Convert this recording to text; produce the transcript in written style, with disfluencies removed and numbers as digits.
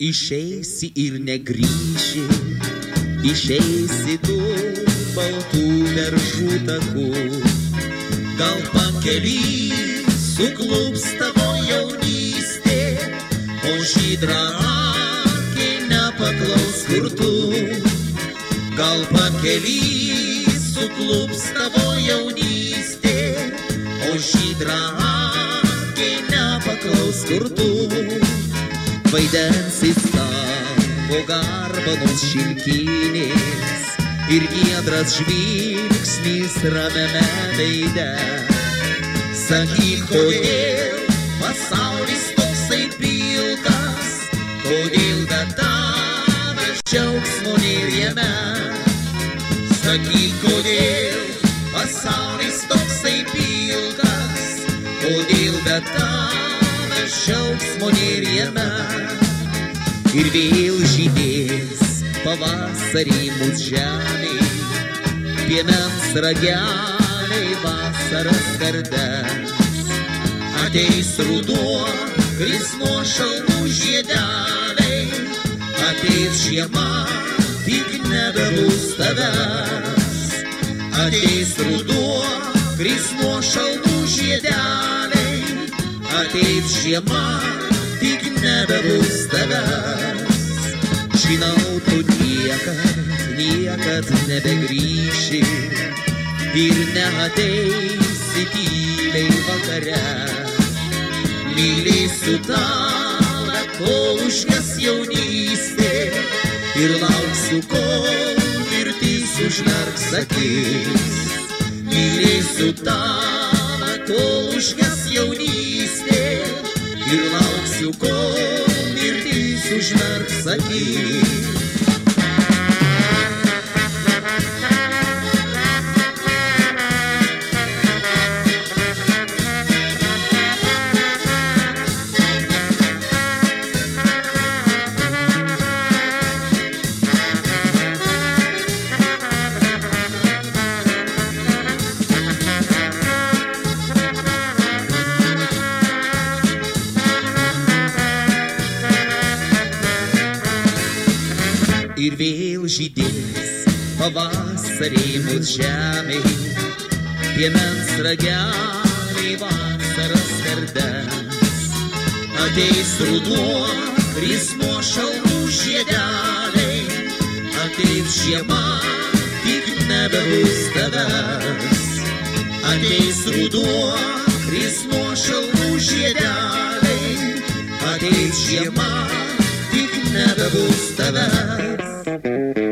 išeisi ir negrįši, išeisi tu baltų beržų taku. Gal pakely suklups tavo jaunystė, o žydra akį nepaklaus kur tu. Gal pakely suklups tavo jaunystė, o žydra akį nepaklaus kur tu. Vaidensis tavo garbanos šilkinės ir giedras žvilgsnis ramiame veide. Sakyk, kodėl pasaulis toksai pilkas, kodėl be tavęs džiaugsmo nėr jame. Sakyk, kodėl pasaulis toksai pilkas, kodėl be tavęs džiaugsmo nėr jame. Ir vėl žydės pavasarį mūsų žemėj, piemens rageliai vasaras gardes. Ateis ruduo, kris nuo šalnų žiedeliai, ateis žiema, tik nebebus tavęs. Ateis ruduo, kris nuo šalnų žiedeliai, ateis žiema, tik nebebus tavęs. Žinau, tu niekad nebegrįši ir neateisi tyliai vakare. Mylėsiu tave, kol užges jaunystė, ir lauksiu, kol mirtis užmerks akis. Mylėsiu tave, kol užges jaunystė, ir lauksiu, kol mirtis užmerks akis. Ir vėl žydės pavasarį mūsų žemėj, piemens rageliai vasaras gardes. Ateis ruduo, kris nuo šalnų žiedeliai, ateis žiema, tik nebebus tavęs. Ateis ruduo, kris nuo šalnų žiedeliai, ateis žiema, tik nebebus tavęs.